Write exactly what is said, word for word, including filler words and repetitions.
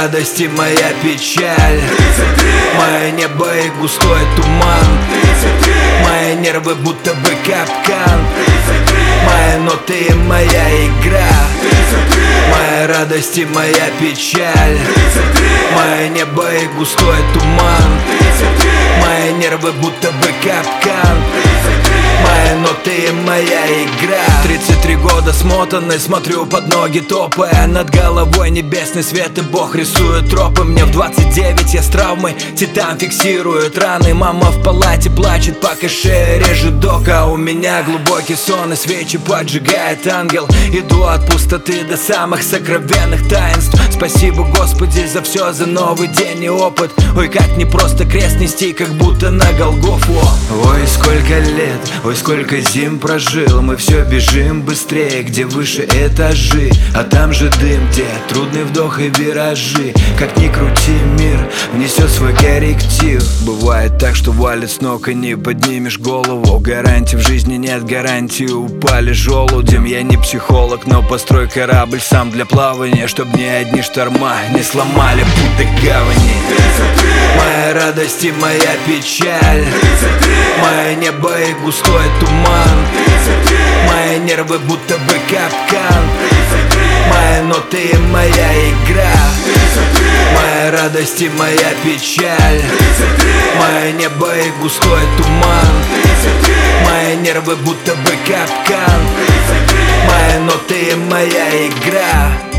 радость и моя печаль, мое небо и густой туман, мои нервы будто бы капкан, мои ноты и моя игра, моя радость и моя печаль, мое небо и густой туман, мои нервы будто бы капкан, мои ноты и моя игра. Тридцать три года смотанный, смотрю под ноги, топая над головой небесный свет, и Бог рисует тропы. Мне в двадцать девять, я с травмой, титан фиксирует раны. Мама в палате плачет, пока шея режет док, а у меня глубокий сон и свечи поджигает ангел. Иду от пустоты до самых сокровенных таинств. Спасибо, Господи, за все, за новый день и опыт. Ой, как не просто крест нести, как будто на Голгофу. Ой, сколько лет, ой, сколько зим прожил, мы все бежим быстрее, где выше этажи, а там же дым, где трудный вдох и виражи. Как ни крути, мир внесет свой корректив. Бывает так, что валит с ног и не поднимешь голову. Гарантий в жизни нет, гарантии упали желудем. Я не психолог, но построй корабль сам для плавания, чтоб ни одни шторма не сломали путь до гавани. Моя радость и моя печаль, мое небо и густой туман, мои нервы будто бы капкан, мои ноты и моя игра, моя радость и моя печаль, мое небо и густой туман, мои нервы будто бы капкан, мои ноты и моя игра.